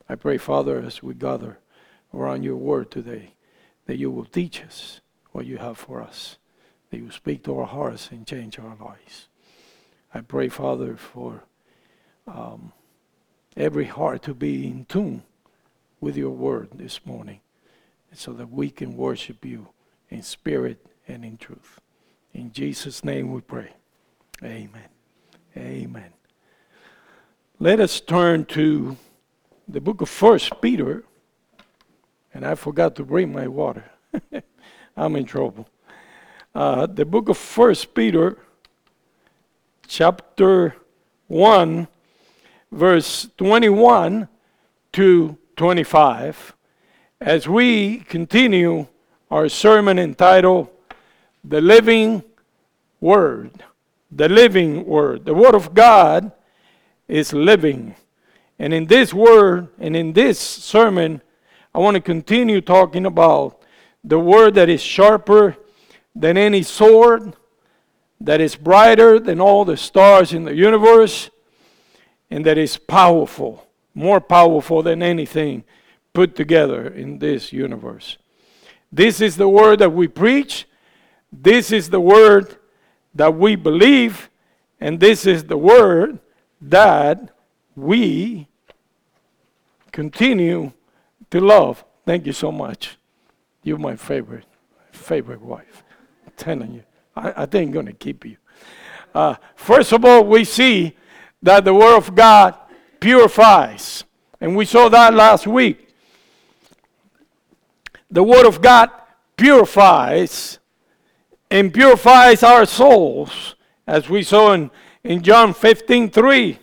I pray, Father, as we gather around your word today, that you will teach us what you have for us, that you speak to our hearts and change our lives. I pray, Father, for every heart to be in tune with your word this morning, so that we can worship you in spirit and in truth. In Jesus' name we pray. Amen. Amen. Let us turn to the book of 1 Peter. And I forgot to bring my water. I'm in trouble. The book of 1 Peter, chapter 1, verse 21 to 25, as we continue our sermon entitled, The Living Word. The living Word. The Word of God is living. And in this word, and in this sermon, I want to continue talking about the Word that is sharper than any sword, that is brighter than all the stars in the universe, and that is powerful, more powerful than anything put together in this universe. This is the Word that we preach. This is the Word that we believe. And this is the Word that we continue to love. Thank you so much. You're my favorite wife. I'm telling you. I think I'm going to keep you. First of all, we see that the Word of God purifies. And we saw that last week. The Word of God purifies and purifies our souls, as we saw in John 15:3.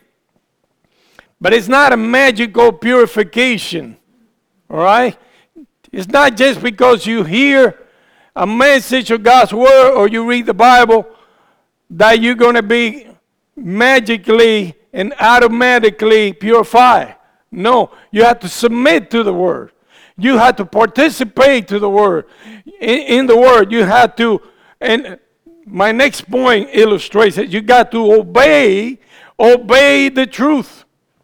But it's not a magical purification, all right? It's not just because you hear a message of God's Word or you read the Bible that you're going to be magically and automatically purified. No, you have to submit to the Word. You have to participate to the Word. In the Word, you have to, and my next point illustrates it, you got to obey the truth.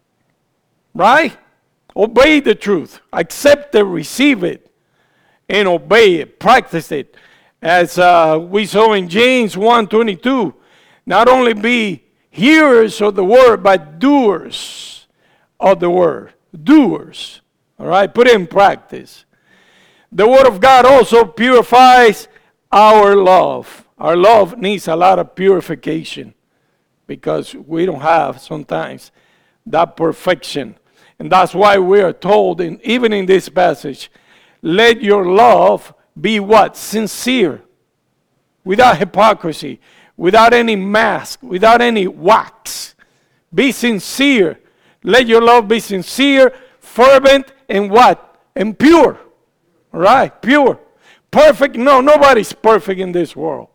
Right? Obey the truth. Accept it, receive it, and obey it. Practice it. As we saw in James 1:22, not only be hearers of the word, but doers of the word. Doers. All right? Put it in practice. The Word of God also purifies our love. Our love needs a lot of purification because we don't have sometimes that perfection. And that's why we are told, even in this passage, let your love be what? Sincere. Without hypocrisy. Without any mask. Without any wax. Be sincere. Let your love be sincere, fervent, and what? And pure. All right? Pure. Perfect? No, nobody's perfect in this world.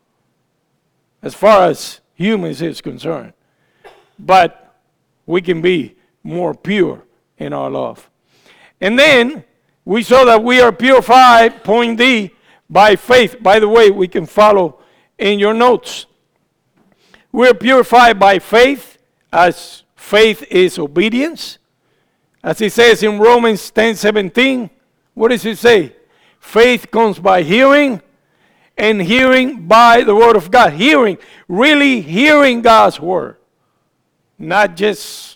As far as humans is concerned. But we can be more pure in our love. And then we saw that we are purified, point D, by faith. By the way, we can follow in your notes. We are purified by faith, as faith is obedience. As it says in Romans 10:17, what does it say? Faith comes by hearing, and hearing by the Word of God. Hearing, really hearing God's Word. Not just,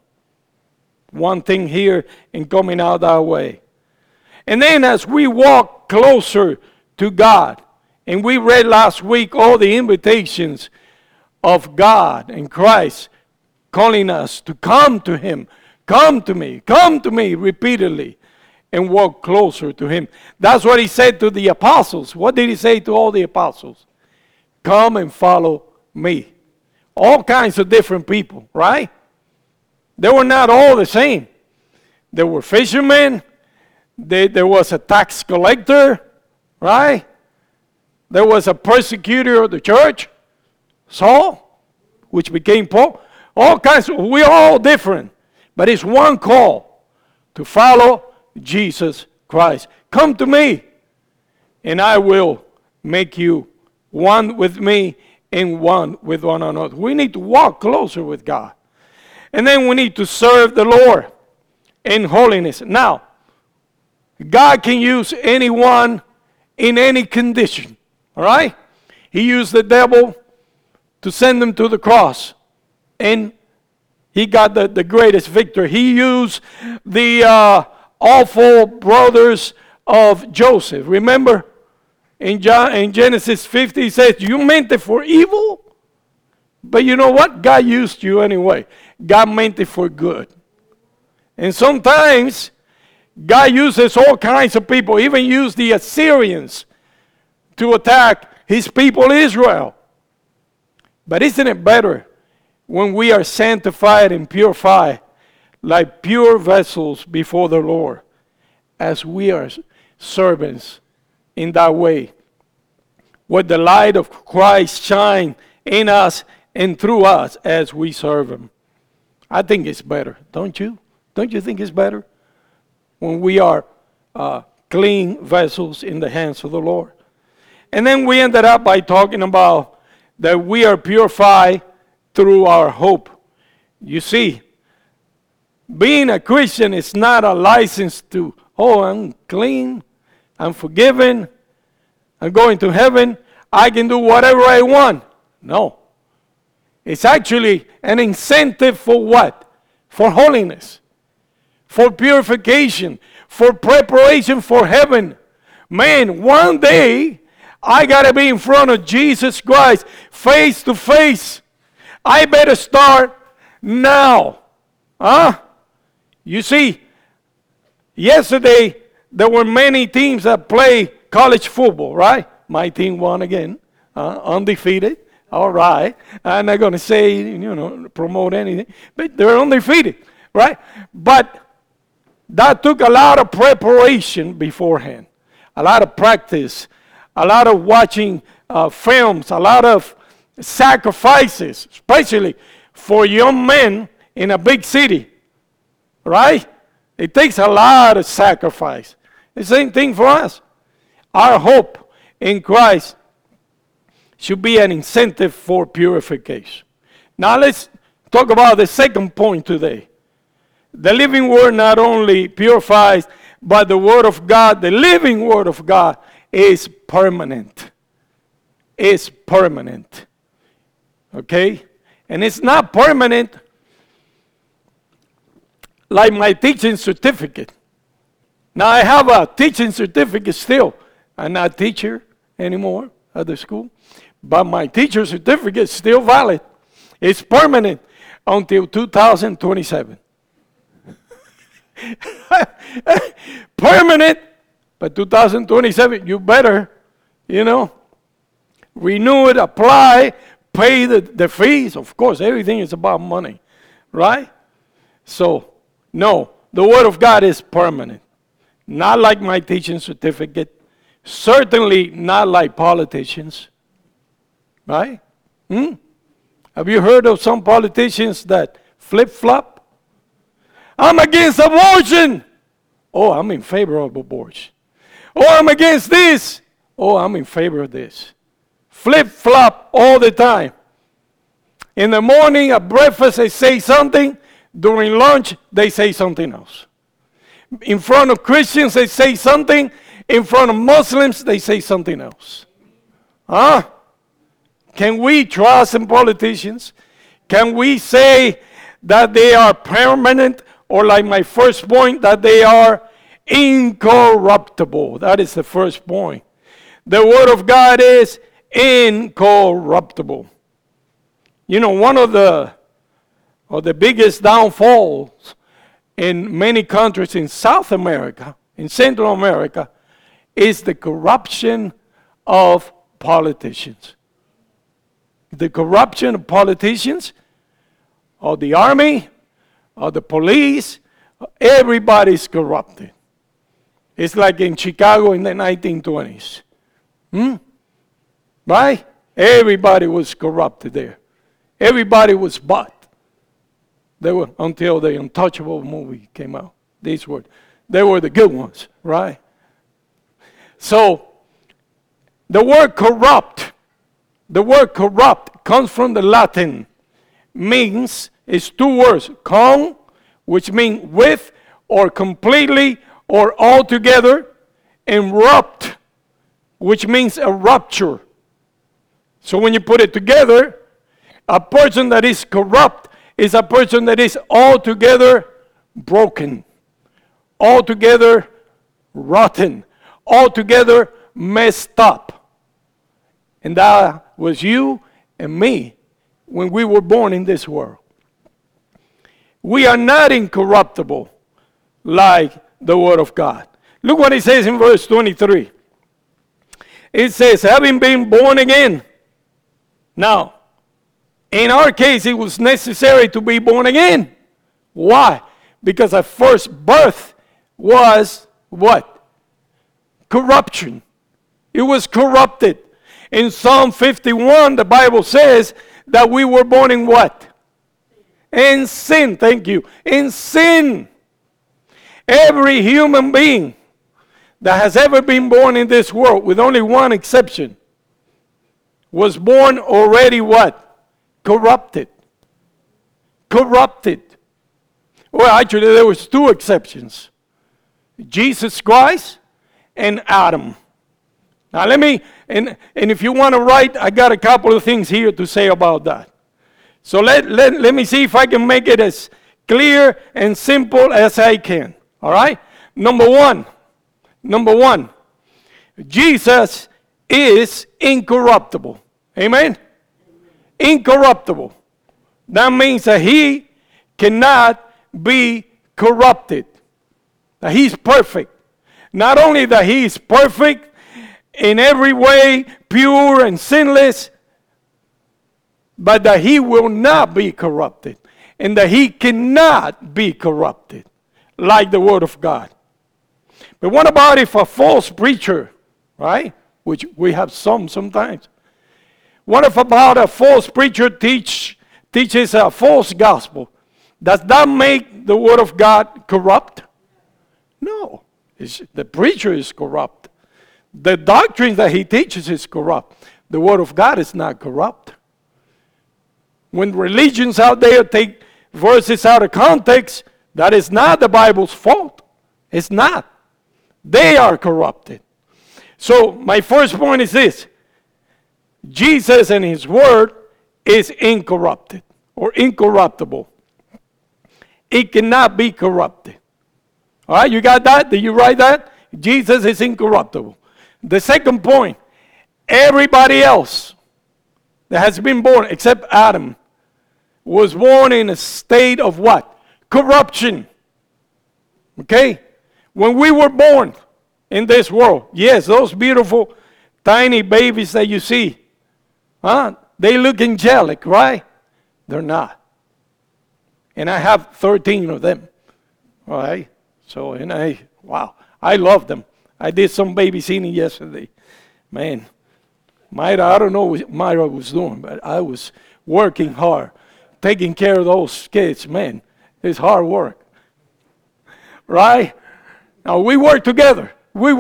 one thing here and coming out that way. And then as we walk closer to God, and we read last week all the invitations of God and Christ calling us to come to Him. Come to me repeatedly, and walk closer to Him. That's what He said to the apostles. What did He say to all the apostles? Come and follow me. All kinds of different people, right? They were not all the same. There were fishermen. There was a tax collector, right? There was a persecutor of the church, Saul, which became Paul. All kinds. We're all different. But it's one call to follow Jesus Christ. Come to me, and I will make you one with me and one with one another. We need to walk closer with God. And then we need to serve the Lord. in holiness. Now, God can use anyone in any condition. All right? He used the devil to send them to the cross. And he got the greatest victory. He used the awful brothers of Joseph. Remember, in Genesis 50, he says, you meant it for evil, but you know what? God used you anyway. God meant it for good. And sometimes God uses all kinds of people, even used the Assyrians to attack his people Israel. But isn't it better when we are sanctified and purified like pure vessels before the Lord, as we are servants in that way, where the light of Christ shine in us and through us as we serve him? I think it's better, don't you? Don't you think it's better when we are clean vessels in the hands of the Lord? And then we ended up by talking about that we are purified through our hope. You see, being a Christian is not a license to, oh, I'm clean, I'm forgiven, I'm going to heaven, I can do whatever I want. No. It's actually an incentive for what? For holiness, for purification, for preparation for heaven. Man, one day I got to be in front of Jesus Christ, face to face. I better start now. Huh? You see, yesterday there were many teams that play college football, right? My team won again, undefeated. All right. I'm not going to say, promote anything, but they're undefeated, right? But that took a lot of preparation beforehand, a lot of practice, a lot of watching films, a lot of sacrifices, especially for young men in a big city, right? It takes a lot of sacrifice. The same thing for us. Our hope in Christ should be an incentive for purification. Now let's talk about the second point today. The living word not only purifies, but the word of God, the living word of God, is permanent. It's permanent. Okay? And it's not permanent like my teaching certificate. Now I have a teaching certificate still. I'm not a teacher anymore at the school. But my teacher certificate is still valid. It's permanent until 2027. Permanent, but 2027, you better, renew it, apply, pay the fees. Of course, everything is about money, right? So, no, the Word of God is permanent. Not like my teaching certificate. Certainly not like politicians. Right? Have you heard of some politicians that flip-flop? I'm against abortion. Oh, I'm in favor of abortion. Oh, I'm against this. Oh, I'm in favor of this. Flip-flop all the time. In the morning at breakfast, they say something. During lunch, they say something else. In front of Christians, they say something. In front of Muslims, they say something else. Huh? Can we trust in politicians? Can we say that they are permanent, or like my first point, that they are incorruptible? That is the first point. The Word of God is incorruptible. One of the biggest downfalls in many countries in South America, in Central America, is the corruption of politicians. The corruption of politicians, of the army, of the police, everybody's corrupted. It's like in Chicago in the 1920s. Right? Everybody was corrupted there. Everybody was bought. They were, until the Untouchable movie came out. They were the good ones, right? So, the word corrupt comes from the Latin, it's two words, con, which means with or completely or altogether, and rupt, which means a rupture. So when you put it together, a person that is corrupt is a person that is altogether broken, altogether rotten, altogether messed up. And that was you and me when we were born in this world. We are not incorruptible like the Word of God. Look what it says in verse 23. It says, having been born again. Now, in our case, it was necessary to be born again. Why? Because our first birth was what? Corruption. It was corrupted. In Psalm 51, the Bible says that we were born in what? In sin. Thank you. In sin. Every human being that has ever been born in this world, with only one exception, was born already what? Corrupted. Corrupted. Well, actually, there was two exceptions. Jesus Christ and Adam. Now let me, and if you want to write, I got a couple of things here to say about that. So let me see if I can make it as clear and simple as I can. All right? Number one, Jesus is incorruptible. Amen? Incorruptible. That means that he cannot be corrupted. That he's perfect. Not only that he is perfect in every way, pure and sinless, but that he will not be corrupted. And that he cannot be corrupted like the Word of God. But what about if a false preacher, right, which we have sometimes. What if about a false preacher teaches a false gospel? Does that make the Word of God corrupt? No. The preacher is corrupt. The doctrine that he teaches is corrupt. The Word of God is not corrupt. When religions out there take verses out of context, that is not the Bible's fault. It's not. They are corrupted. So my first point is this. Jesus and his word is incorrupted or incorruptible. It cannot be corrupted. All right, you got that? Did you write that? Jesus is incorruptible. The second point, everybody else that has been born, except Adam, was born in a state of what? Corruption. Okay? When we were born in this world, yes, those beautiful tiny babies that you see, they look angelic, right? They're not. And I have 13 of them. All right? So, wow, I love them. I did some babysitting yesterday. Man, Myra, I don't know what Myra was doing, but I was working hard, taking care of those kids. Man, it's hard work. Right? Now, we work together.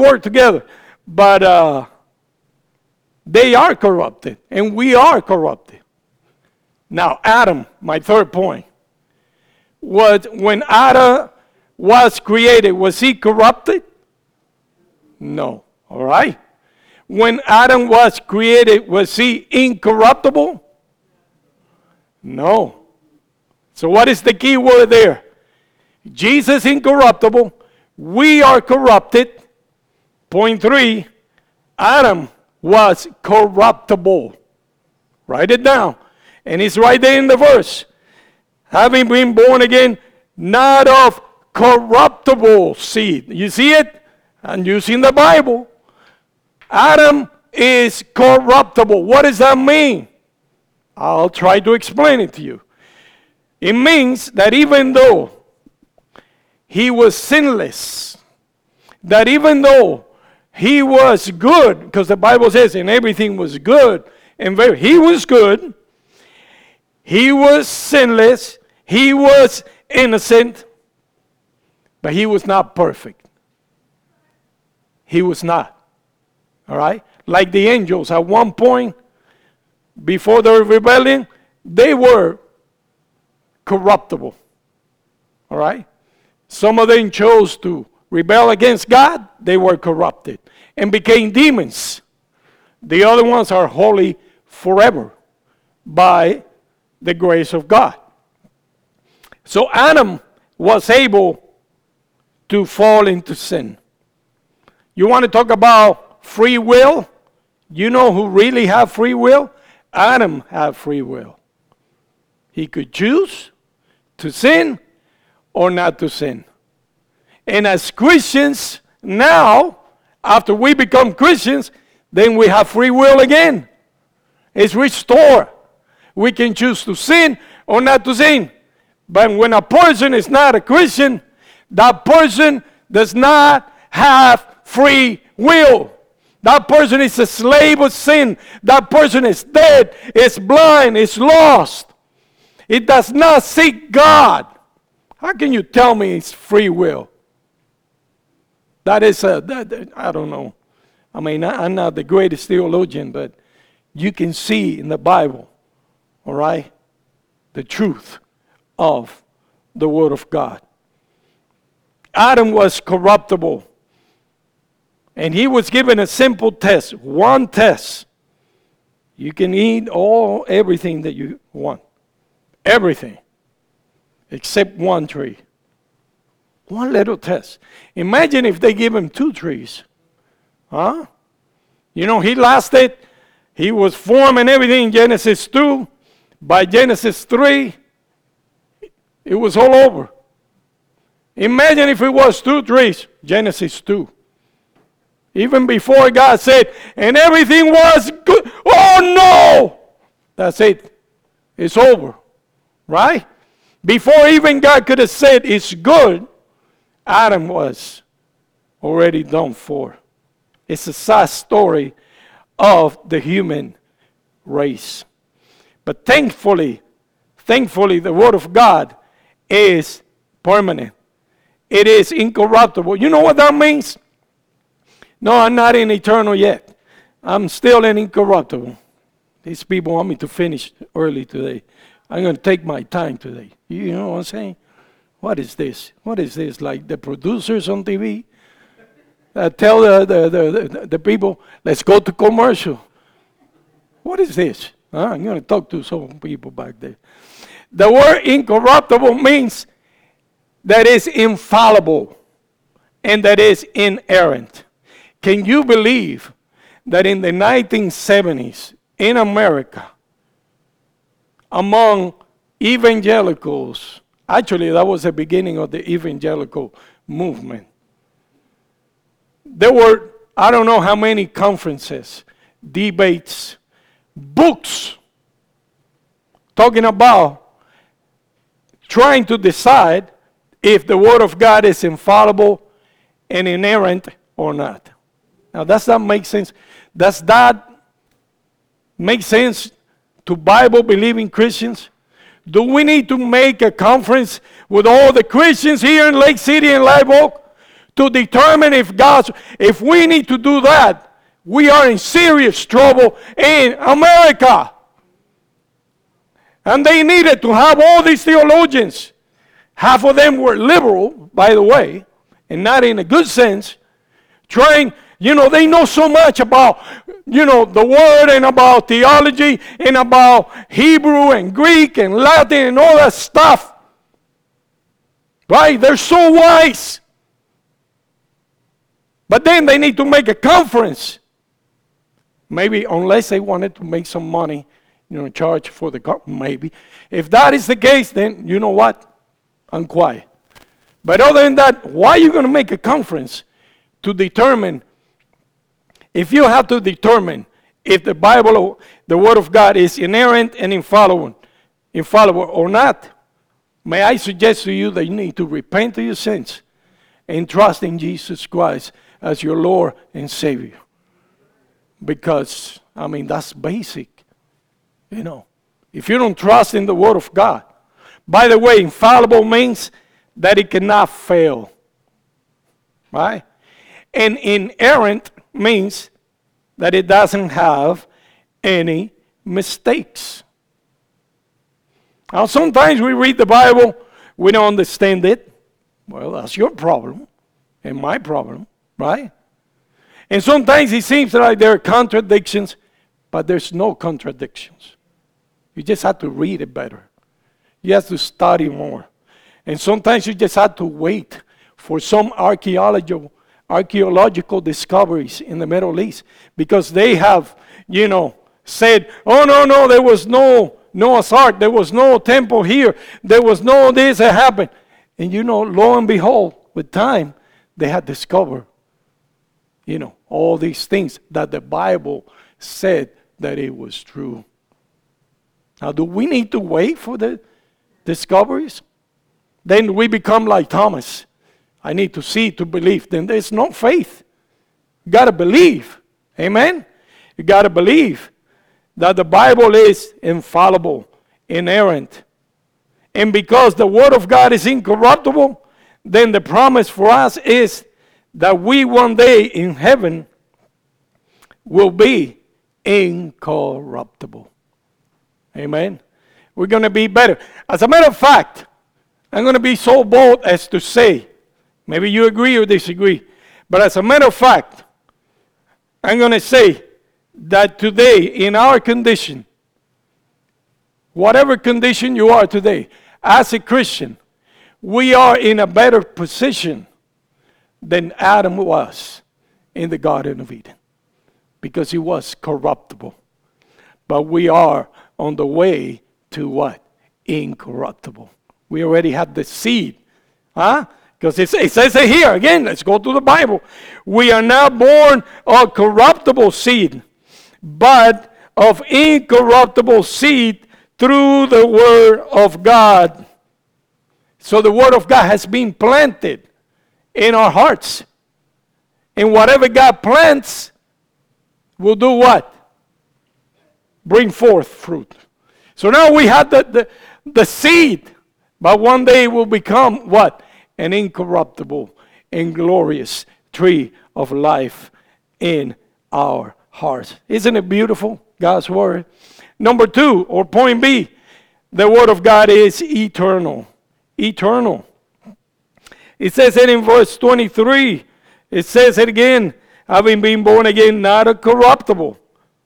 But they are corrupted, and we are corrupted. Now, Adam, my third point, was when Adam was created, was he corrupted? No. All right? When Adam was created, was he incorruptible? No. So what is the key word there? Jesus incorruptible. We are corrupted. Point 3, Adam was corruptible. Write it down. And it's right there in the verse. Having been born again, not of corruptible seed. You see it? And using the Bible. Adam is corruptible. What does that mean? I'll try to explain it to you. It means that even though he was sinless, that even though he was good, because the Bible says, and everything was good, and he was good, he was sinless, he was innocent, but he was not perfect. He was not. All right? Like the angels, at one point, before the rebellion, they were corruptible. All right? Some of them chose to rebel against God. They were corrupted and became demons. The other ones are holy forever by the grace of God. So Adam was able to fall into sin. You want to talk about free will? You know who really have free will? Adam had free will. He could choose to sin or not to sin. And as Christians, now, after we become Christians, then we have free will again. It's restored. We can choose to sin or not to sin. But when a person is not a Christian, that person does not have free will. That person is a slave of sin. That person is dead, is blind, is lost. It does not seek God. How can you tell me it's free will? That is, I don't know. I mean, I'm not the greatest theologian, but you can see in the Bible, all right, the truth of the Word of God. Adam was corruptible. And he was given a simple test, one test. You can eat everything that you want. Everything. Except one tree. One little test. Imagine if they give him 2 trees. Huh? You know, he was formed and everything in Genesis 2. By Genesis 3, it was all over. Imagine if it was 2 trees, Genesis 2. Even before God said, and everything was good. Oh no! That's it. It's over. Right? Before even God could have said it's good, Adam was already done for. It's a sad story of the human race. But thankfully, the Word of God is permanent. It is incorruptible. You know what that means? No, I'm not in eternal yet. I'm still in incorruptible. These people want me to finish early today. I'm going to take my time today. You know what I'm saying? What is this? What is this? Like the producers on TV tell the people, let's go to commercial. What is this? I'm going to talk to some people back there. The word incorruptible means that is infallible and that is inerrant. Can you believe that in the 1970s in America, among evangelicals, actually that was the beginning of the evangelical movement, there were, I don't know how many conferences, debates, books, talking about trying to decide if the Word of God is infallible and inerrant or not. Now, does that make sense? Does that make sense to Bible-believing Christians? Do we need to make a conference with all the Christians here in Lake City and Live Oak to determine if we need to do that, we are in serious trouble in America. And they needed to have all these theologians. Half of them were liberal, by the way, and not in a good sense, trying, they know so much about, the Word and about theology and about Hebrew and Greek and Latin and all that stuff. Right? They're so wise. But then they need to make a conference. Maybe unless they wanted to make some money, charge for the conference, maybe. If that is the case, then you know what? I'm quiet. But other than that, why are you going to make a conference to determine, if you have to determine if the Bible, the Word of God is inerrant and infallible or not, may I suggest to you that you need to repent of your sins and trust in Jesus Christ as your Lord and Savior. Because, that's basic. If you don't trust in the Word of God. By the way, infallible means that it cannot fail. Right? And inerrant means that it doesn't have any mistakes. Now, sometimes we read the Bible, we don't understand it. Well, that's your problem and my problem, right? And sometimes it seems like there are contradictions, but there's no contradictions. You just have to read it better. You have to study more. And sometimes you just have to wait for some archaeological discoveries in the Middle East, because they have, said, oh, no, there was no Noah's Ark, there was no temple here, there was no this that happened. And lo and behold, with time, they had discovered, all these things that the Bible said that it was true. Now, do we need to wait for the discoveries? Then we become like Thomas. I need to see to believe. Then there's no faith. You got to believe. Amen? You got to believe that the Bible is infallible, inerrant. And because the Word of God is incorruptible, then the promise for us is that we one day in heaven will be incorruptible. Amen? We're going to be better. As a matter of fact, I'm going to be so bold as to say, maybe you agree or disagree, but as a matter of fact, I'm going to say that today, in our condition, whatever condition you are today, as a Christian, we are in a better position than Adam was in the Garden of Eden, because he was corruptible. But we are on the way to what? Incorruptible. We already have the seed. Because it says it here. Again, let's go to the Bible. We are now born of corruptible seed, but of incorruptible seed through the Word of God. So the Word of God has been planted in our hearts. And whatever God plants will do what? Bring forth fruit. So now we have the seed, but one day it will become what? An incorruptible and glorious tree of life in our hearts. Isn't it beautiful, God's Word? Number 2, or point B, the Word of God is eternal. Eternal. It says it in verse 23. It says it again, having been born again, not a corruptible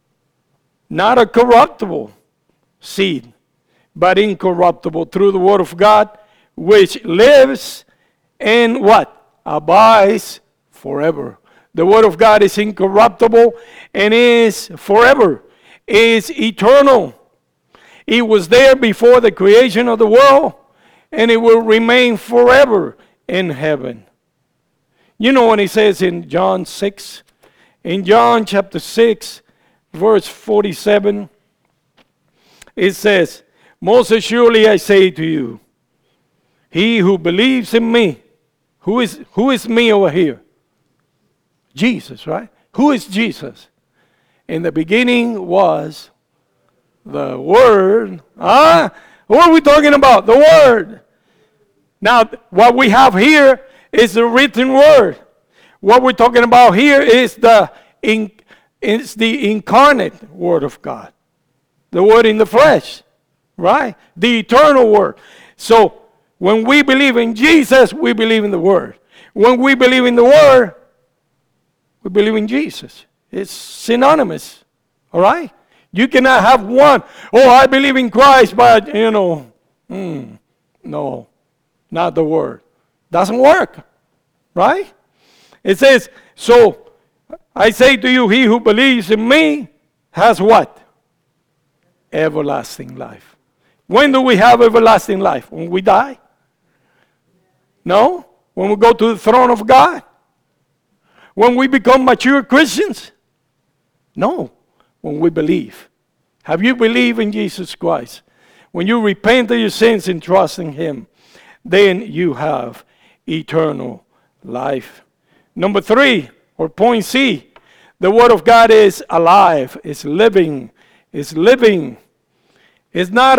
seed, but incorruptible through the Word of God, which lives and what? Abides forever. The Word of God is incorruptible and is forever, is eternal. It was there before the creation of the world, and it will remain forever in heaven. You know what he says in John 6? In John chapter 6, verse 47, it says, most assuredly I say to you, he who believes in me, who is me over here? Jesus, right? Who is Jesus? In the beginning was the Word. What are we talking about? The Word. Now, what we have here is the written Word. What we're talking about here is the incarnate Word of God. The Word in the flesh, right? The eternal Word. So, when we believe in Jesus, we believe in the Word. When we believe in the Word, we believe in Jesus. It's synonymous, all right? You cannot have one. Oh, I believe in Christ, but, no, not the Word. Doesn't work, right? It says, so I say to you, he who believes in me has what? Everlasting life. When do we have everlasting life? When we die? No? When we go to the throne of God? When we become mature Christians? No. When we believe. Have you believed in Jesus Christ? When you repent of your sins and trust in Him, then you have eternal life. Number 3, or point C, the Word of God is alive, is living, is living. It's not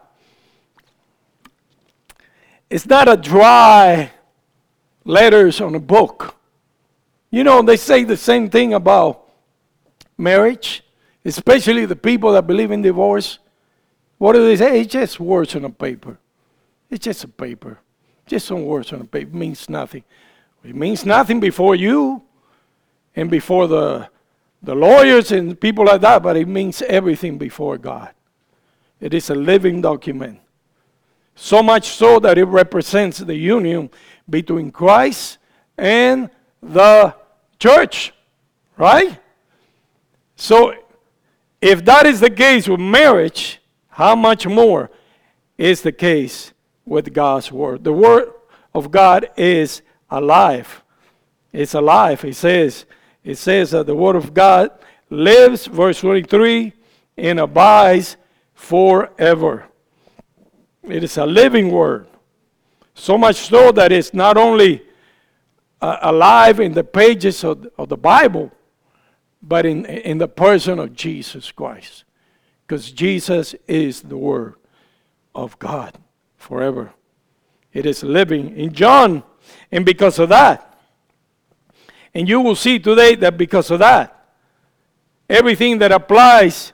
a dry letters on a book. You know, they say the same thing about marriage, especially the people that believe in divorce. What do they say? It's just words on a paper. It's just a paper. Just some words on a paper. It means nothing. It means nothing before you and before the lawyers and people like that, but it means everything before God. It is a living document. So much so that it represents the union between Christ and the church, right? So if that is the case with marriage, how much more is the case with God's word? The word of God is alive. It's alive. It says that the word of God lives, verse 23, and abides forever. It is a living word. So much so that it's not only alive in the pages of the Bible, but in the person of Jesus Christ. Because Jesus is the word of God forever. It is living in John. And because of that, and you will see today that because of that, everything that applies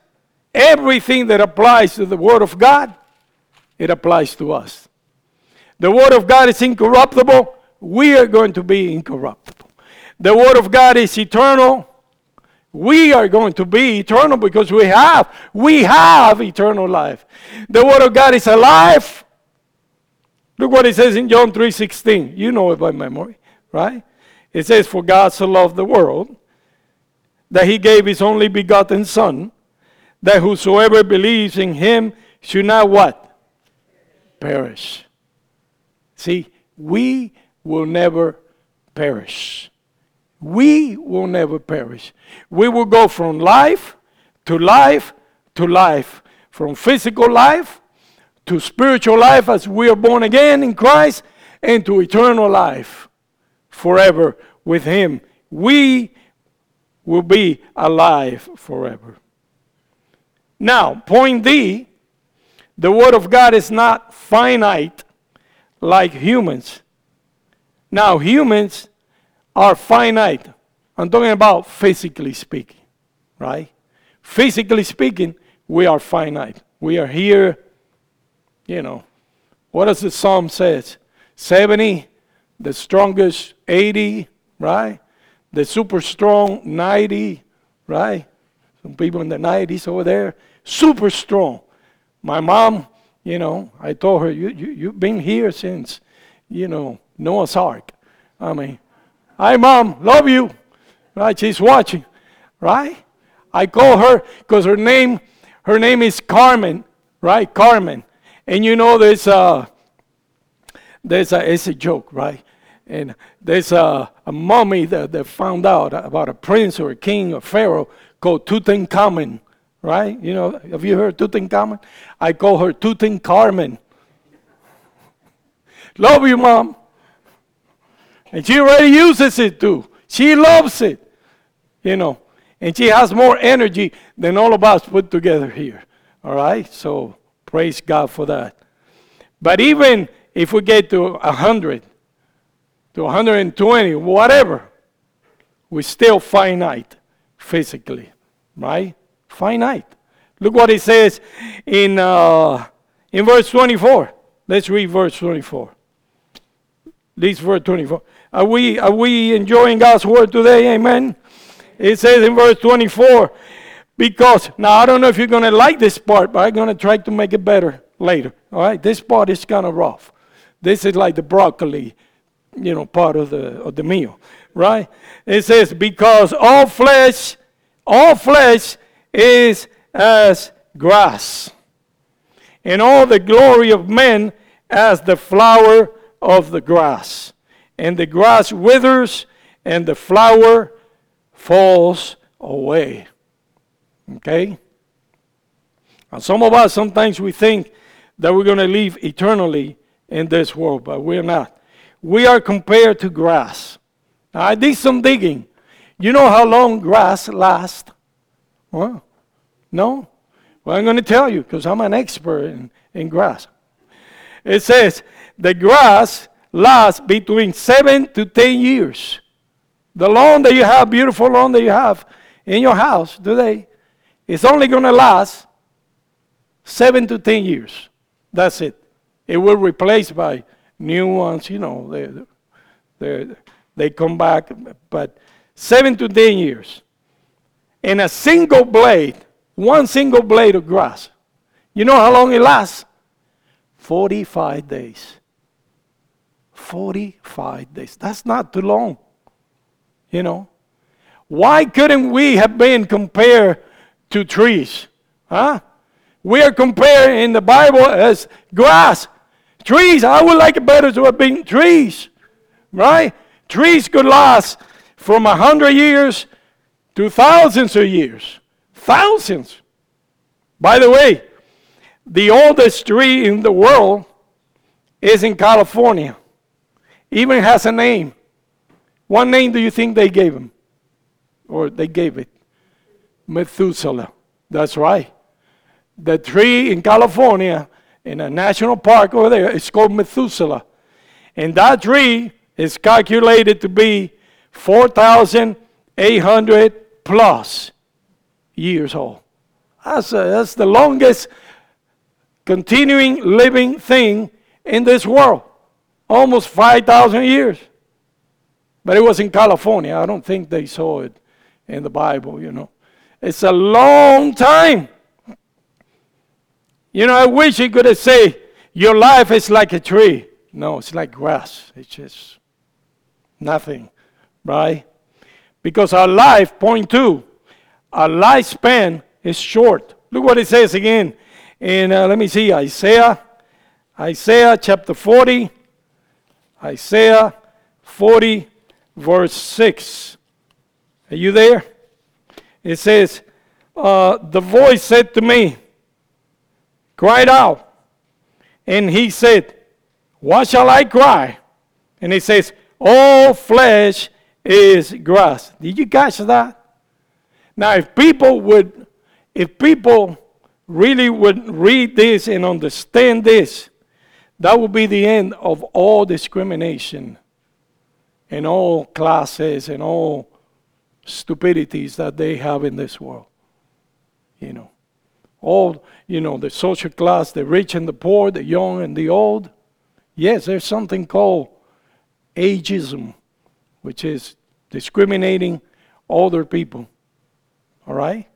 to the word of God, it applies to us. The word of God is incorruptible. We are going to be incorruptible. The word of God is eternal. We are going to be eternal because we have eternal life. The word of God is alive. Look what it says in John 3:16. You know it by memory, right? It says, for God so loved the world that he gave his only begotten Son, that whosoever believes in him should not what? Perish. See, we will never perish. We will never perish. We will go from life to life to life. From physical life to spiritual life as we are born again in Christ, and to eternal life forever with him. We will be alive forever. Now, point D, the word of God is not finite like humans. Now, humans are finite. I'm talking about physically speaking, right? Physically speaking, we are finite. We are here, what does the Psalm says? 70, the strongest 80, right? The super strong 90, right? Some people in the 90s over there, super strong. My mom, I told her, you've been here since, Noah's Ark. I mean, hi, Mom, love you. Right, she's watching, right? I call her because her name is Carmen, right? Carmen. And it's a joke, right? And there's a mummy that found out about a prince or a king or pharaoh called Tutankhamun, right? Have you heard Tutankhamun? I call her Tutankhamun. Love you, Mom. And she already uses it too. She loves it, and she has more energy than all of us put together here. All right? So praise God for that. But even if we get to 100, to 120, whatever, we're still finite physically, right? Finite. Look what it says in verse 24. Let's read verse 24. This verse 24. Are we enjoying God's word today? Amen. It says in verse 24, because, now I don't know if you're going to like this part, but I'm going to try to make it better later. All right? This part is kind of rough. This is like the broccoli, part of the meal, right? It says, because all flesh is as grass, and all the glory of men as the flower of the grass. And the grass withers, and the flower falls away. Okay? And some of us, sometimes we think that we're going to live eternally in this world, but we're not. We are compared to grass. Now, I did some digging. You know how long grass lasts? Well, no? Well, I'm going to tell you because I'm an expert in grass. It says the grass lasts between 7 to 10 years. The lawn that you have, beautiful lawn that you have in your house today, it's only going to last 7 to 10 years. That's it. It will replace by new ones, they come back, but 7 to 10 years. And a single blade, one single blade of grass, you know how long it lasts? 45 days. 45 days. That's not too long. Why couldn't we have been compared to trees? Huh? We are compared in the Bible as grass. Trees, I would like it better to have been trees. Right? Trees could last from 100 years to thousands of years. Thousands. By the way, the oldest tree in the world is in California. Even has a name. What name do you think they gave him? Or they gave it? Methuselah. That's right. The tree in California, in a national park over there, is called Methuselah. And that tree is calculated to be 4,800 plus years old. That's the longest continuing living thing in this world. Almost 5,000 years. But it was in California. I don't think they saw it in the Bible, It's a long time. I wish it could have said, your life is like a tree. No, it's like grass. It's just nothing, right? Because our life, point 2, our lifespan is short. Look what it says again in, let me see, Isaiah chapter 40. Isaiah 40, verse 6. Are you there? It says, the voice said to me, cried out. And he said, what shall I cry? And he says, all flesh is grass. Did you catch that? Now, if people really would read this and understand this, that would be the end of all discrimination and all classes and all stupidities that they have in this world. All, the social class, the rich and the poor, the young and the old. Yes, there's something called ageism, which is discriminating older people. All right?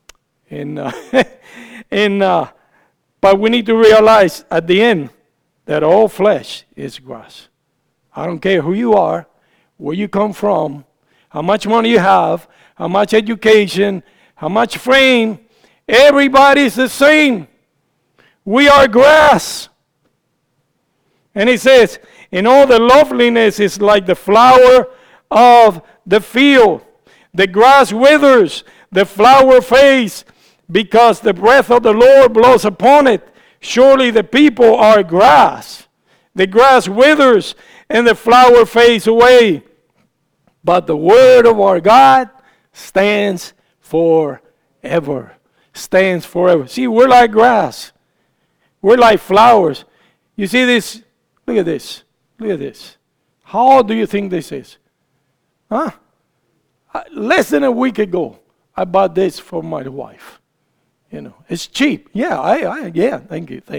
But we need to realize at the end that all flesh is grass. I don't care who you are, where you come from, how much money you have, how much education, how much fame. Everybody's the same. We are grass. And he says, in all the loveliness is like the flower of the field. The grass withers, the flower fades, because the breath of the Lord blows upon it. Surely the people are grass. The grass withers and the flower fades away. But the word of our God stands forever. Stands forever. See, we're like grass. We're like flowers. You see this? Look at this. Look at this. How old do you think this is? Huh? Less than a week ago, I bought this for my wife. It's cheap. Yeah, thank you.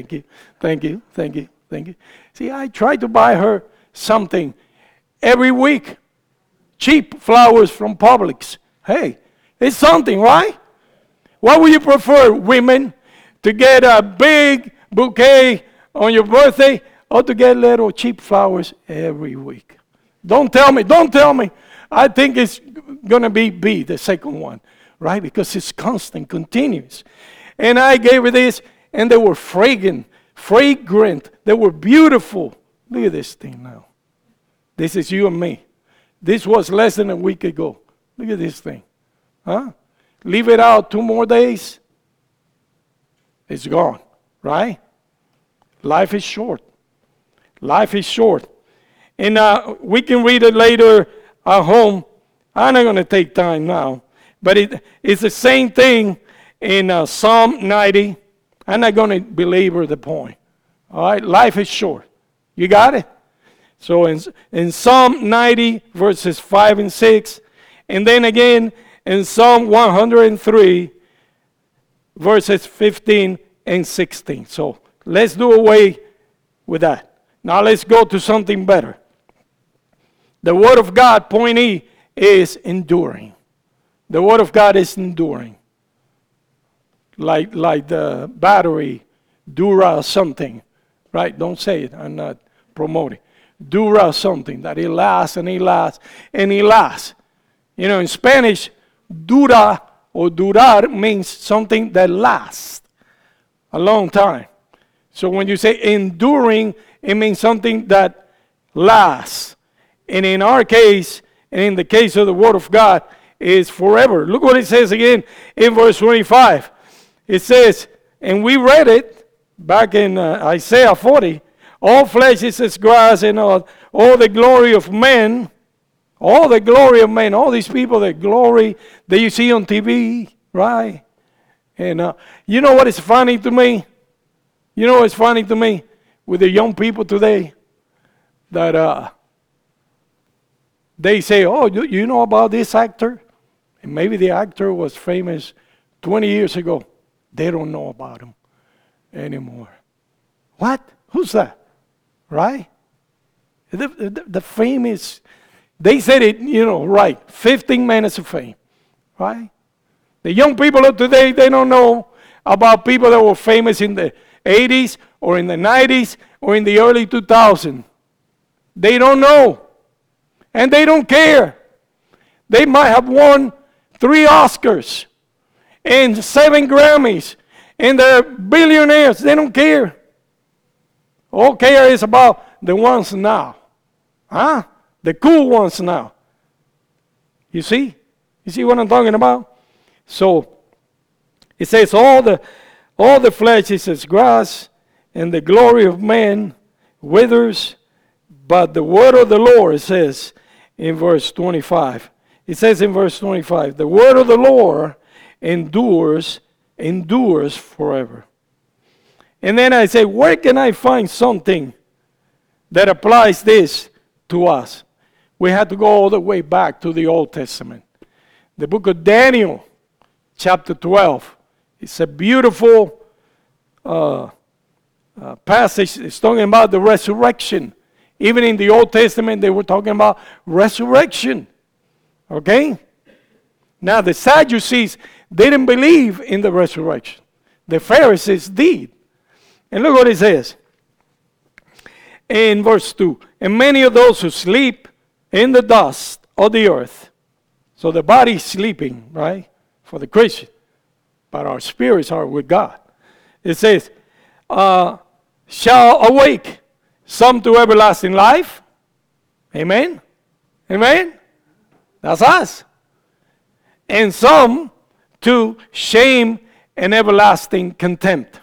See, I try to buy her something every week. Cheap flowers from Publix. Hey, it's something, right? What would you prefer, women, to get a big bouquet on your birthday or to get little cheap flowers every week? Don't tell me. I think it's going to be B, the second one, right? Because it's constant, continuous. And I gave her this, and they were fragrant. They were beautiful. Look at this thing now. This is you and me. This was less than a week ago. Look at this thing. Huh? Leave it out 2 more days. It's gone, right? Life is short. Life is short. And we can read it later at home. I'm not going to take time now. But it's the same thing in Psalm 90. I'm not going to belabor the point. All right? Life is short. You got it? So in Psalm 90, verses 5 and 6, and then again in Psalm 103, verses 15 and 16. So let's do away with that. Now let's go to something better. The Word of God, point E, is enduring. The Word of God is enduring. Like the battery, Dura something. Right? Don't say it. I'm not promoting. Dura something. That it lasts and it lasts and it lasts. You know, in Spanish, dura or durar means something that lasts a long time. So when you say enduring, it means something that lasts. And in our case, and in the case of the Word of God, is forever. Look what it says again in verse 25. It says, and we read it back in Isaiah 40, all flesh is as grass, and all the glory of men, all the glory of men, all these people, the glory that you see on TV, right? And you know what is funny to me? You know what's funny to me with the young people today? That they say, oh, you know about this actor? And maybe the actor was famous 20 years ago. They don't know about him anymore. What? Who's that? Right? The fame is, they said it, you know, right. 15 minutes of fame. Right? The young people of today, they don't know about people that were famous in the 80s or in the 90s or in the early 2000s. They don't know. And they don't care. They might have won 3 Oscars and 7 Grammys, and they're billionaires. They don't care. All care is about the ones now. Huh? The cool ones now. You see? You see what I'm talking about? So, it says all the flesh is as grass, and the glory of man withers, but the word of the Lord, it says in verse 25. It says in verse 25, the word of the Lord endures forever. And then I say, where can I find something that applies this to us? We have to go all the way back to the Old Testament. The book of Daniel, chapter 12. It's a beautiful passage. It's talking about the resurrection. Even in the Old Testament, they were talking about resurrection. Okay? Now, the Sadducees didn't believe in the resurrection. The Pharisees did. And look what it says in verse 2. And many of those who sleep in the dust of the earth. So the body is sleeping, right? For the Christian. But our spirits are with God. It says, shall awake, some to everlasting life. Amen? Amen? That's us. And some to shame and everlasting contempt.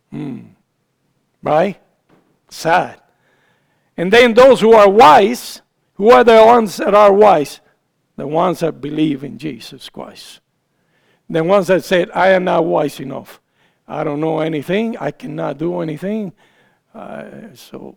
Right? Sad. And then those who are wise, who are the ones that are wise? The ones that believe in Jesus Christ. The ones that said, I am not wise enough. I don't know anything. I cannot do anything. So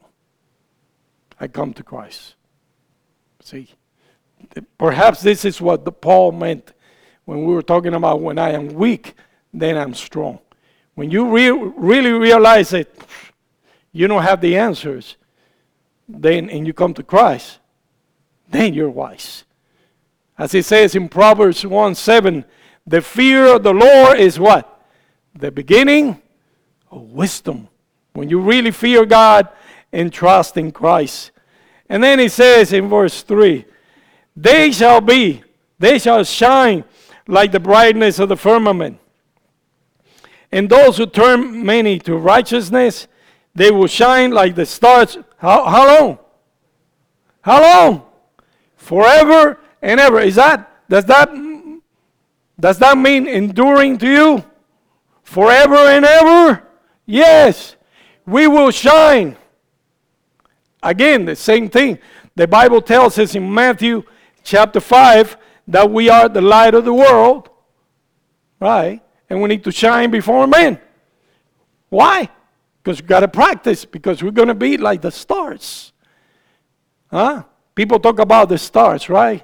I come to Christ. See? Perhaps this is what Paul meant when we were talking about when I am weak, then I'm strong. When you really realize that you don't have the answers, then and you come to Christ, then you're wise. As it says in Proverbs 1:7, the fear of the Lord is what? The beginning of wisdom. When you really fear God and trust in Christ. And then it says in verse 3, they shall shine like the brightness of the firmament. And those who turn many to righteousness, they will shine like the stars. How long? How long? Forever and ever. Does that mean enduring to you? Forever and ever? Yes. We will shine. Again, the same thing. The Bible tells us in Matthew chapter 5 that we are the light of the world. Right? And we need to shine before men. Why? Because we've got to practice. Because we're going to be like the stars. Huh? People talk about the stars, right?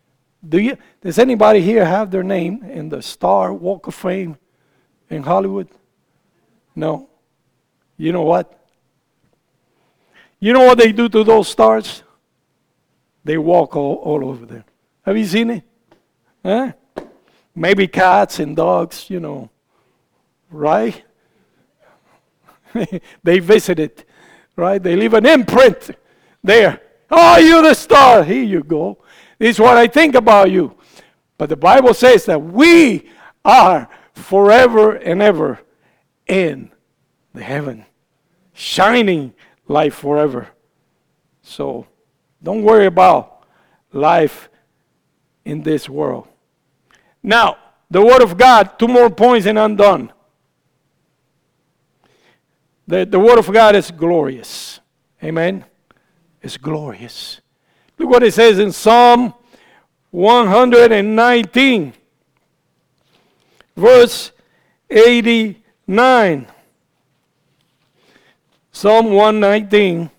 Does anybody here have their name in the Star Walk of Fame in Hollywood? No. You know what? You know what they do to those stars? They walk all over them. Have you seen it? Huh? Maybe cats and dogs, right? They visit it, right? They leave an imprint there. Oh, you're the star. Here you go. This is what I think about you. But the Bible says that we are forever and ever in the heaven, shining life forever. So don't worry about life in this world. Now, the Word of God, 2 more points and I'm done. The Word of God is glorious. Amen? It's glorious. Look what it says in Psalm 119, verse 89. Psalm 119,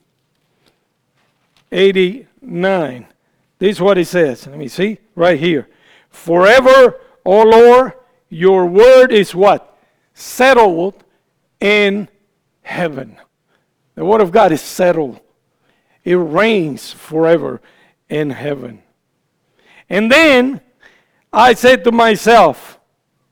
89. This is what it says. Let me see. Right here. Forever, O Lord, your word is what? Settled in heaven. The Word of God is settled. It reigns forever in heaven. And then I said to myself,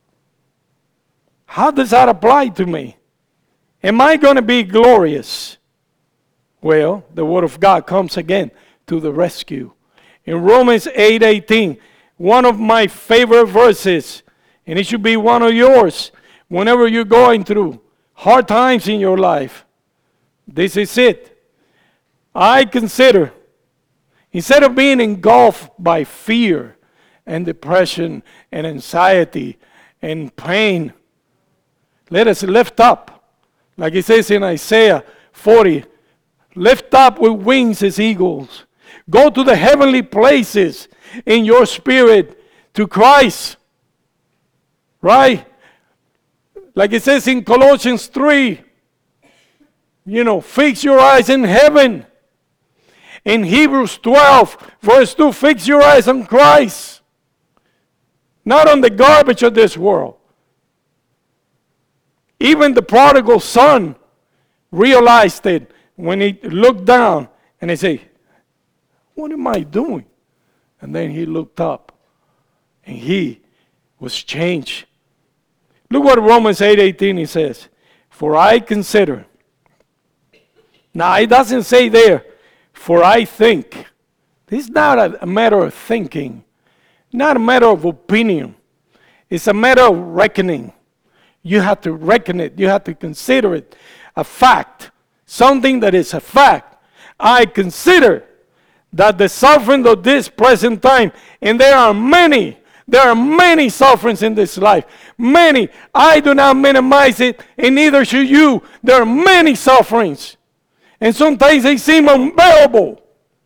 how does that apply to me? Am I going to be glorious? Well, the Word of God comes again to the rescue. In Romans 8:18, one of my favorite verses, and it should be one of yours whenever you're going through hard times in your life. This is it. I consider, instead of being engulfed by fear and depression and anxiety and pain, let us lift up, like it says in Isaiah 40, lift up with wings as eagles. Go to the heavenly places in your spirit to Christ. Right? Like it says in Colossians 3, fix your eyes in heaven. In Hebrews 12, verse 2, fix your eyes on Christ. Not on the garbage of this world. Even the prodigal son realized it when he looked down and he said, what am I doing? And then he looked up and he was changed. Look what Romans 8:18 he says. For I consider. Now it doesn't say there, for I think. This is not a matter of thinking. Not a matter of opinion. It's a matter of reckoning. You have to reckon it. You have to consider it a fact. Something that is a fact. I consider that the suffering of this present time, and there are many sufferings in this life. Many. I do not minimize it, and neither should you. There are many sufferings. And sometimes they seem unbearable.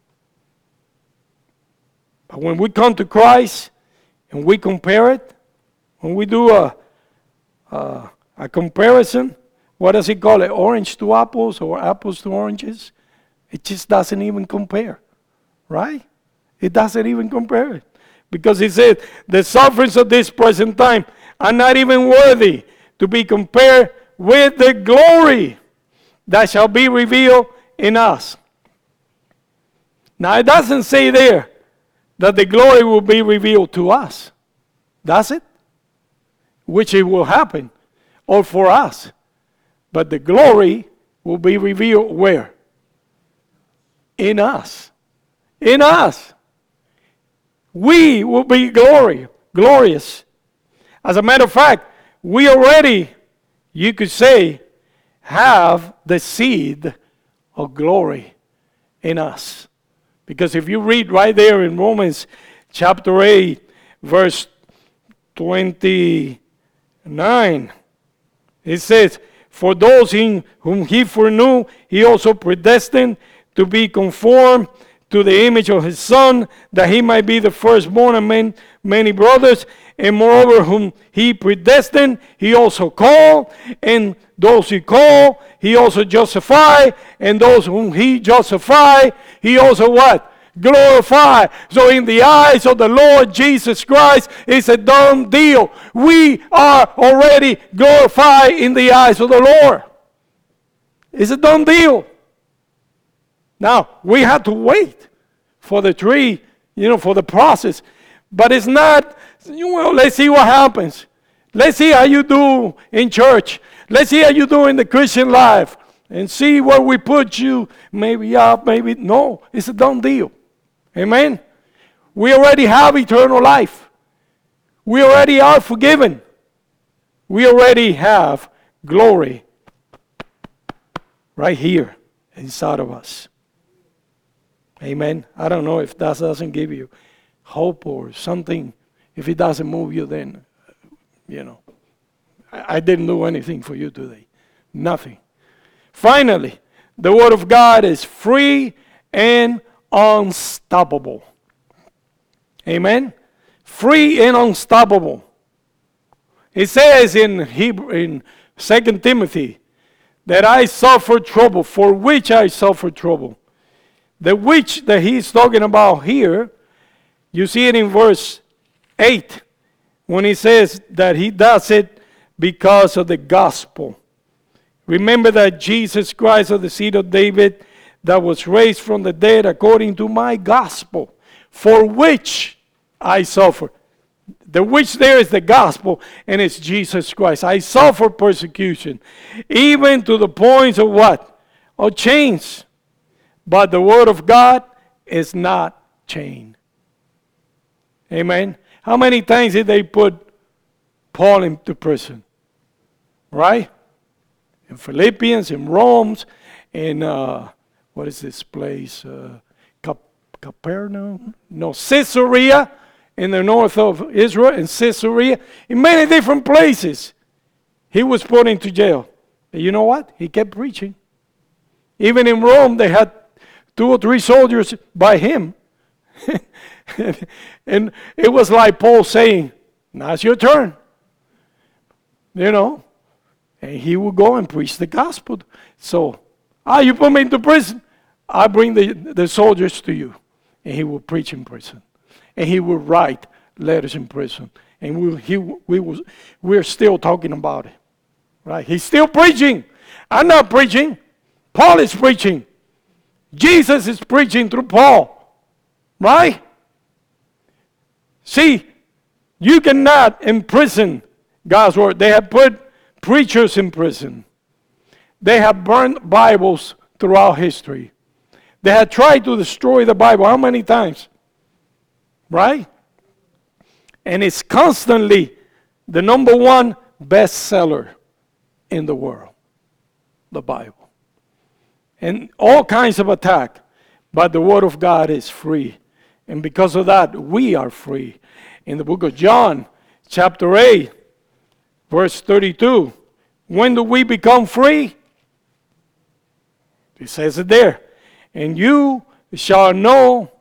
But when we come to Christ and we compare it, when we do a comparison, what does he call it? Orange to apples or apples to oranges? It just doesn't even compare. Right? It doesn't even compare it. Because he said, the sufferings of this present time are not even worthy to be compared with the glory that shall be revealed in us. Now it doesn't say there that the glory will be revealed to us. Does it? Which it will happen. Or for us. But the glory will be revealed where? In us. In us. We will be glorious. As a matter of fact, we already, you could say, have the seed of glory in us. Because if you read right there in Romans chapter 8, verse 29, it says, for those whom he foreknew, he also predestined to be conformed to the image of his Son, that he might be the firstborn among many brothers. And moreover, whom he predestined, he also called. And those he called, he also justified. And those whom he justified, he also what? Glorified. So in the eyes of the Lord Jesus Christ, it's a done deal. We are already glorified in the eyes of the Lord. It's a done deal. Now, we have to wait for the tree, for the process. But it's not, let's see what happens. Let's see how you do in church. Let's see how you do in the Christian life. And see where we put you. Maybe up, maybe no. It's a done deal. Amen? We already have eternal life. We already are forgiven. We already have glory right here inside of us. Amen? I don't know if that doesn't give you hope or something. If it doesn't move you, then, I didn't do anything for you today. Nothing. Finally, the Word of God is free and unstoppable. Amen? Free and unstoppable. It says in 2 Timothy that I suffer trouble, for which I suffer trouble. The which that he's talking about here, you see it in verse 8, when he says that he does it because of the gospel. Remember that Jesus Christ of the seed of David, that was raised from the dead according to my gospel, for which I suffer. The which there is the gospel, and it's Jesus Christ. I suffer persecution, even to the points of what? Of chains. But the word of God is not chained. Amen. How many times did they put Paul into prison? Right? In Philippians, in Rome, in what is this place? Capernaum? No, Caesarea, in the north of Israel, in Caesarea, in many different places. He was put into jail. And you know what? He kept preaching. Even in Rome, they had 2 or 3 soldiers by him. And it was like Paul saying, now it's your turn. And he would go and preach the gospel. So, you put me into prison, I bring the soldiers to you. And he would preach in prison. And he would write letters in prison. And we're still talking about it. Right? He's still preaching. I'm not preaching. Paul is preaching. Jesus is preaching through Paul. Right? See, you cannot imprison God's word. They have put preachers in prison. They have burned Bibles throughout history. They have tried to destroy the Bible. How many times? Right? And it's constantly the number 1 bestseller in the world. The Bible. And all kinds of attack. But the Word of God is free. And because of that, we are free. In the book of John, chapter 8, verse 32, when do we become free? It says it there. And you shall know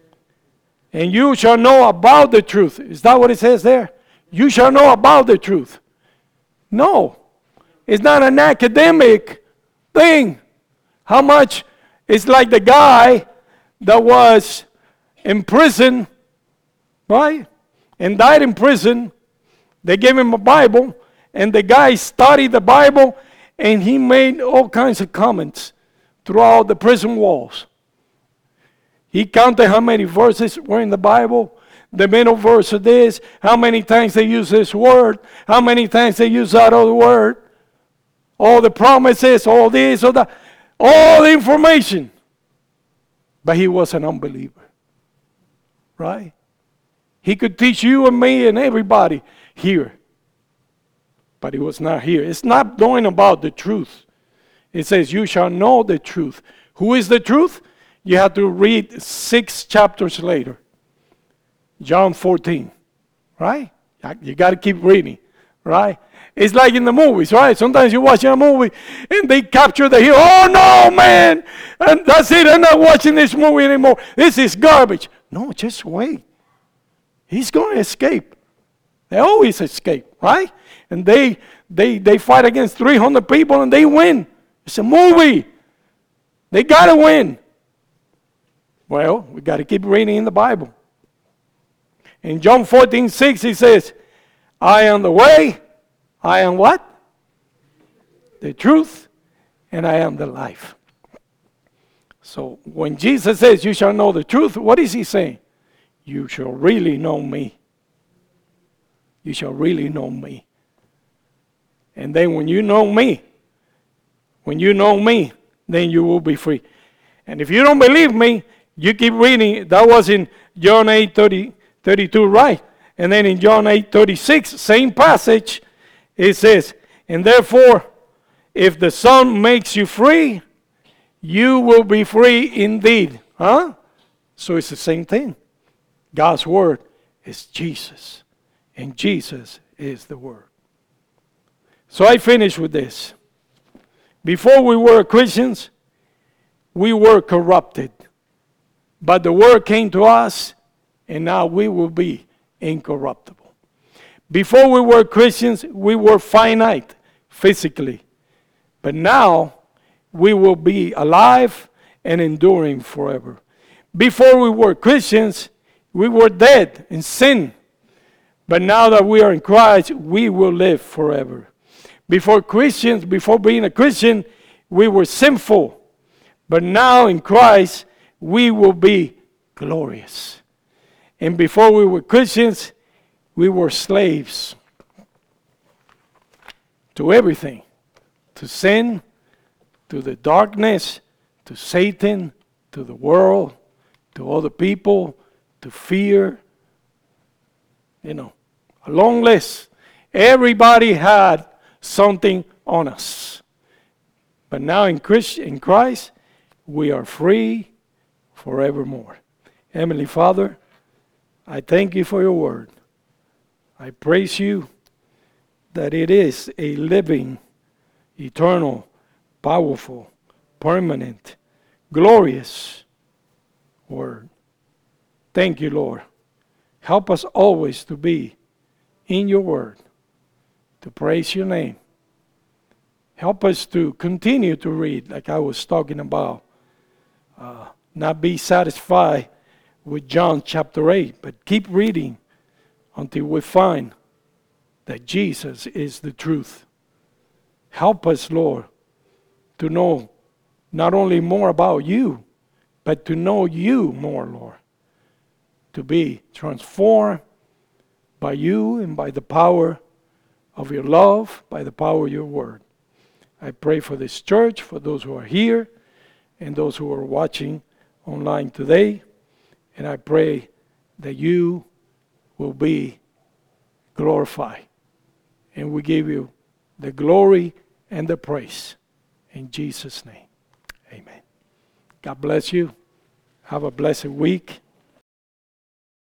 about the truth. Is that what it says there? You shall know about the truth. No. It's not an academic thing. How much? It's like the guy that was in prison, right? And died in prison. They gave him a Bible, and the guy studied the Bible, and he made all kinds of comments throughout the prison walls. He counted how many verses were in the Bible, the middle verse of this, how many times they use this word, how many times they use that other word, all the promises, all this, all that, all the information. But he was an unbeliever. Right? He could teach you and me and everybody here. But he was not here. It's not going about the truth. It says, you shall know the truth. Who is the truth? You have to read 6 chapters later. John 14. Right? You got to keep reading. Right? It's like in the movies, right? Sometimes you're watching a movie and they capture the hero. Oh no, man! And that's it. I'm not watching this movie anymore. This is garbage. No, just wait. He's going to escape. They always escape, right? And they fight against 300 people and they win. It's a movie. They got to win. Well, we got to keep reading in the Bible. In John 14:6, he says, I am the way. I am what? The truth. And I am the life. So when Jesus says, you shall know the truth, what is he saying? You shall really know me. You shall really know me. And then when you know me, then you will be free. And if you don't believe me, you keep reading. That was in John 8:32, right? And then in John 8:36, same passage, it says, and therefore, if the Son makes you free, you will be free indeed. Huh? So it's the same thing. God's word is Jesus. And Jesus is the word. So I finish with this. Before we were Christians, we were corrupted. But the word came to us, and now we will be incorruptible. Before we were Christians, we were finite physically. But now we will be alive and enduring forever. Before we were Christians, we were dead in sin. But now that we are in Christ, we will live forever. Before being a Christian, we were sinful. But now in Christ, we will be glorious. And before we were Christians, we were slaves to everything. To sin, to the darkness, to Satan, to the world, to other people, to fear. A long list. Everybody had something on us. But now in Christ, we are free forevermore. Heavenly Father, I thank you for your word. I praise you that it is a living, eternal, powerful, permanent, glorious word. Thank you, Lord. Help us always to be in your word, to praise your name. Help us to continue to read, like I was talking about. Not be satisfied with John chapter 8, but keep reading until we find that Jesus is the truth. Help us, Lord, to know not only more about you, but to know you more, Lord. To be transformed by you and by the power of your love, by the power of your word. I pray for this church, for those who are here, and those who are watching online today. And I pray that you will be glorified. And we give you the glory and the praise. In Jesus' name, amen. God bless you. Have a blessed week.